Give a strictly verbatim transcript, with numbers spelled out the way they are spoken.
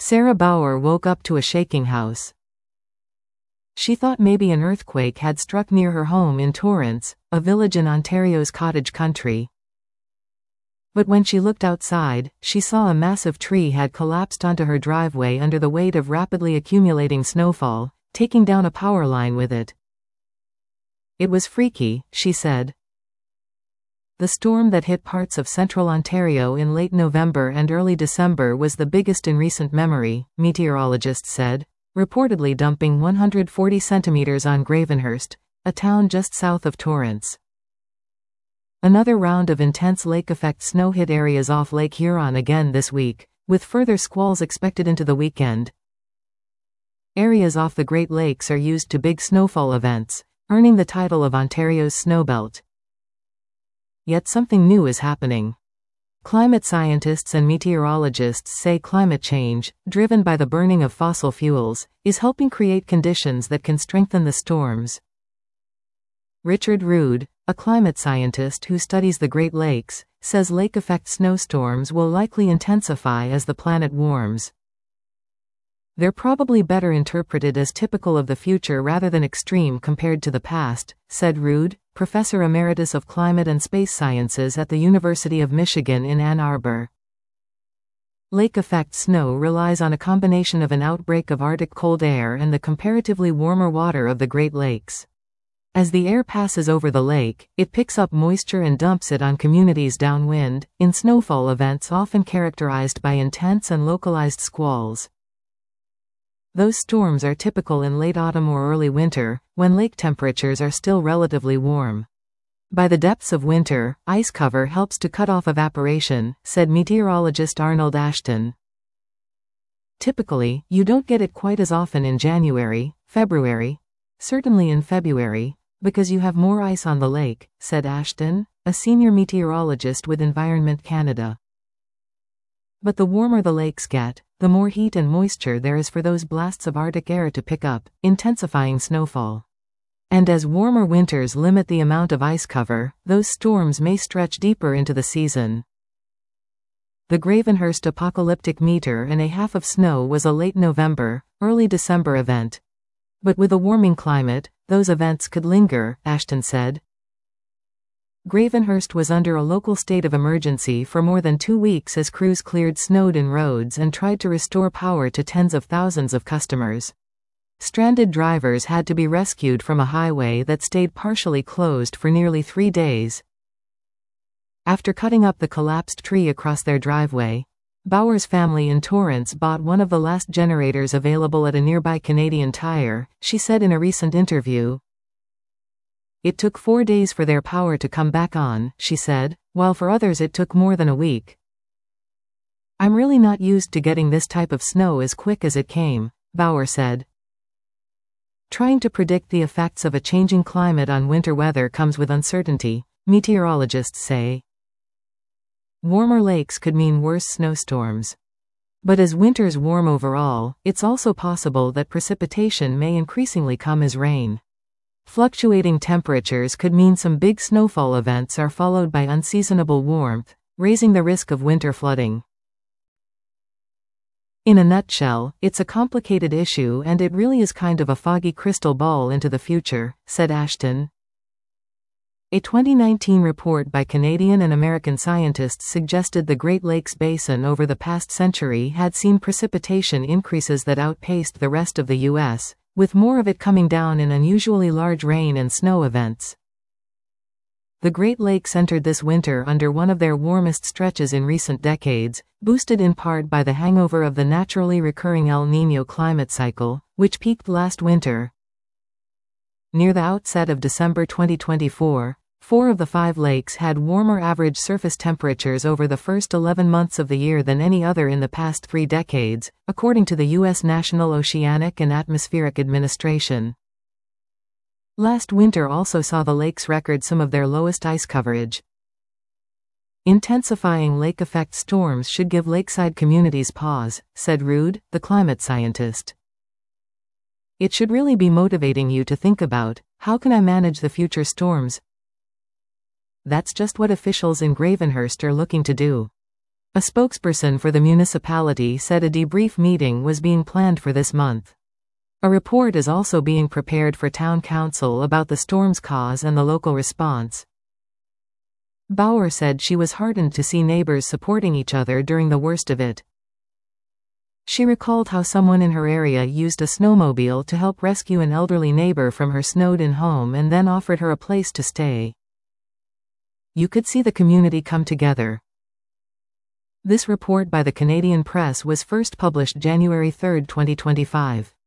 Sarah Bauer woke up to a shaking house. She thought maybe an earthquake had struck near her home in Torrance, a village in Ontario's cottage country. But when she looked outside, she saw a massive tree had collapsed onto her driveway under the weight of rapidly accumulating snowfall, taking down a power line with it. It was freaky, she said. The storm that hit parts of central Ontario in late November and early December was the biggest in recent memory, meteorologists said, reportedly dumping one hundred forty centimeters on Gravenhurst, a town just south of Torrance. Another round of intense lake-effect snow hit areas off Lake Huron again this week, with further squalls expected into the weekend. Areas off the Great Lakes are used to big snowfall events, earning the title of Ontario's Snowbelt. Yet something new is happening. Climate scientists and meteorologists say climate change, driven by the burning of fossil fuels, is helping create conditions that can strengthen the storms. Richard Rood, a climate scientist who studies the Great Lakes, says lake-effect snowstorms will likely intensify as the planet warms. They're probably better interpreted as typical of the future rather than extreme compared to the past, said Rood, Professor Emeritus of Climate and Space Sciences at the University of Michigan in Ann Arbor. Lake-effect snow relies on a combination of an outbreak of Arctic cold air and the comparatively warmer water of the Great Lakes. As the air passes over the lake, it picks up moisture and dumps it on communities downwind, in snowfall events often characterized by intense and localized squalls. Those storms are typical in late autumn or early winter, when lake temperatures are still relatively warm. By the depths of winter, ice cover helps to cut off evaporation, said meteorologist Arnold Ashton. Typically, you don't get it quite as often in January, February, certainly in February, because you have more ice on the lake, said Ashton, a senior meteorologist with Environment Canada. But the warmer the lakes get, the more heat and moisture there is for those blasts of Arctic air to pick up, intensifying snowfall. And as warmer winters limit the amount of ice cover, those storms may stretch deeper into the season. The Gravenhurst apocalyptic meter and a half of snow was a late November, early December event. But with a warming climate, those events could linger, Ashton said. Gravenhurst was under a local state of emergency for more than two weeks as crews cleared Snowdon roads and tried to restore power to tens of thousands of customers. Stranded drivers had to be rescued from a highway that stayed partially closed for nearly three days. After cutting up the collapsed tree across their driveway, Bauer's family in Torrance bought one of the last generators available at a nearby Canadian Tire, she said in a recent interview. It took four days for their power to come back on, she said, while for others it took more than a week. I'm really not used to getting this type of snow as quick as it came, Bauer said. Trying to predict the effects of a changing climate on winter weather comes with uncertainty, meteorologists say. Warmer lakes could mean worse snowstorms. But as winters warm overall, it's also possible that precipitation may increasingly come as rain. Fluctuating temperatures could mean some big snowfall events are followed by unseasonable warmth, raising the risk of winter flooding. In a nutshell, it's a complicated issue and it really is kind of a foggy crystal ball into the future, said Ashton. A twenty nineteen report by Canadian and American scientists suggested the Great Lakes Basin over the past century had seen precipitation increases that outpaced the rest of the U S, with more of it coming down in unusually large rain and snow events. The Great Lakes entered this winter under one of their warmest stretches in recent decades, boosted in part by the hangover of the naturally recurring El Niño climate cycle, which peaked last winter. Near the outset of December twenty twenty-four, four of the five lakes had warmer average surface temperatures over the first eleven months of the year than any other in the past three decades, according to the U S National Oceanic and Atmospheric Administration. Last winter also saw the lakes record some of their lowest ice coverage. Intensifying lake-effect storms should give lakeside communities pause, said Rood, the climate scientist. It should really be motivating you to think about, how can I manage the future storms? That's just what officials in Gravenhurst are looking to do. A spokesperson for the municipality said a debrief meeting was being planned for this month. A report is also being prepared for town council about the storm's cause and the local response. Bauer said she was heartened to see neighbors supporting each other during the worst of it. She recalled how someone in her area used a snowmobile to help rescue an elderly neighbor from her snowed-in home and then offered her a place to stay. You could see the community come together. This report by the Canadian Press was first published January third, twenty twenty-five.